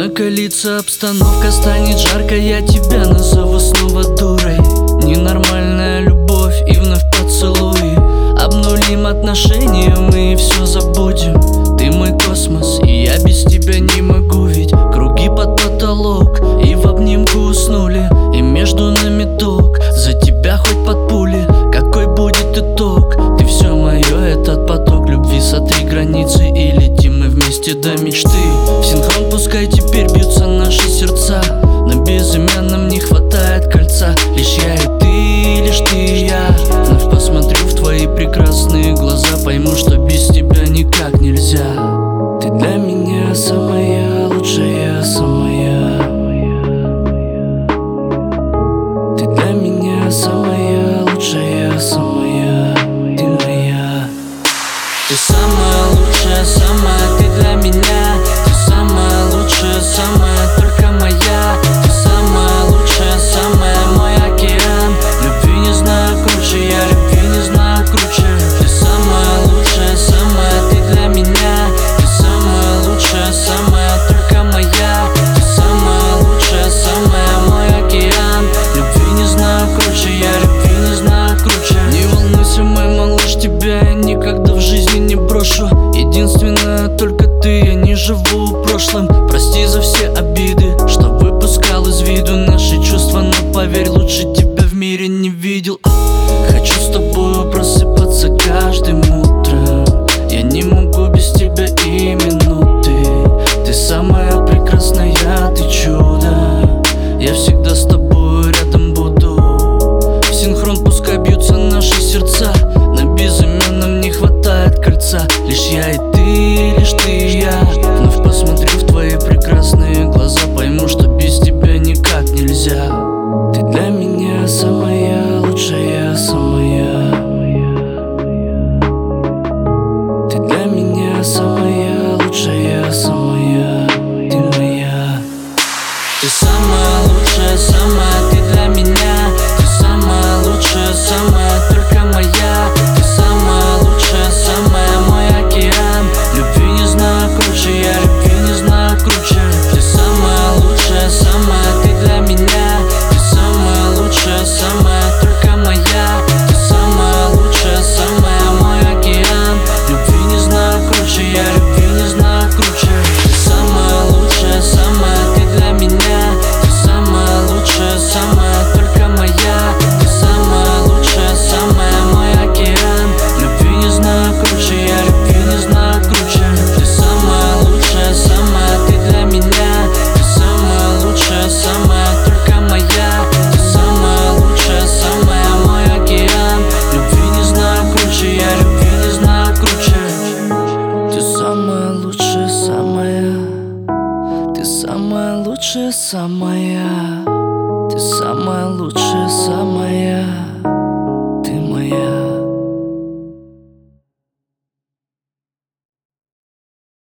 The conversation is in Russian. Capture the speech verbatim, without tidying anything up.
накалится обстановка, станет жарко, я тебя назову снова дурой. Ненормальная любовь и вновь поцелуи. Обнулим отношения мы и все забудем. Ты мой космос, и я без тебя не могу. Ведь круги под потолок, и в обнимку уснули, и между нами ток. За тебя хоть под пули, какой будет итог? Ты все мое, этот поток любви. Сотри границы и летим мы вместе до мечты. В синхрон пускай теперь бьются наши сердца. На безымянном не хватает кольца. Лишь я и ты, лишь ты и я. Вновь посмотрю в твои прекрасные глаза, пойму, что без тебя никак нельзя. Ты для меня самая лучшая, самая. Ты для меня самая лучшая, самая. Ты моя. Ты самая лучшая, самая. Ты для меня. Ты самая лучшая, самая. Только моя. Ты самая лучшая, самая. Мой океан. Любви не знаю круче, я любви не знаю круче. Ты самая лучшая, самая. Ты для меня. Ты самая лучшая, самая. Только моя. Ты самая лучшая, самая. Мой океан. Любви не знаю круче, я любви не знаю круче. Не волнуйся, мой малыш, тебя я никогда в жизни не брошу. Единственное, только ты, я не живу прошлым. Прости за все обиды, что выпускал из виду наши чувства. Но поверь, лучше тебя в мире не видел. Хочу с тобой просыпаться каждым утром. Я не могу без тебя и минуты. Ты самая прекрасная, ты чудо. Я всегда с тобой рядом буду. В синхрон пускай бьются наши сердца. На безымянном не хватает кольца. Лишь я и ты, лишь ты и я. Вновь посмотрю в твои прекрасные глаза, пойму, что без тебя никак нельзя. Ты для меня самая лучшая, самая. Ты для меня самая лучшая, самая. Ты моя. Ты самая лучшая, самая. Ты для меня. Ты самая лучшая, самая. Только моя. Ты самая лучшая, самая. Мой океан. Любви не знаю круче, я любви не знаю круче. Ты самая лучшая, самая. Ты для меня. Ты самая лучшая, самая. Только моя. Ты самая лучшая, самая. Мой океан. Любви не знаю круче, я любви не знаю круче. Ты самая лучшая, самая. Ты для меня. Ты самая лучшая, самая. Только моя. Ты самая лучшая, самая. Мой океан. Любви не знаю круче, я любви не знаю круче. Ты самая лучшая, самая. Ты для меня. Ты самая лучшая, самая. Только моя. Ты самая лучшая, самая. Мой океан. Любви не знаю круче, я любви не знаю круче. Ты самая лучшая, самая. Ты самая лучшая, самая. Ты самая лучшая, самая.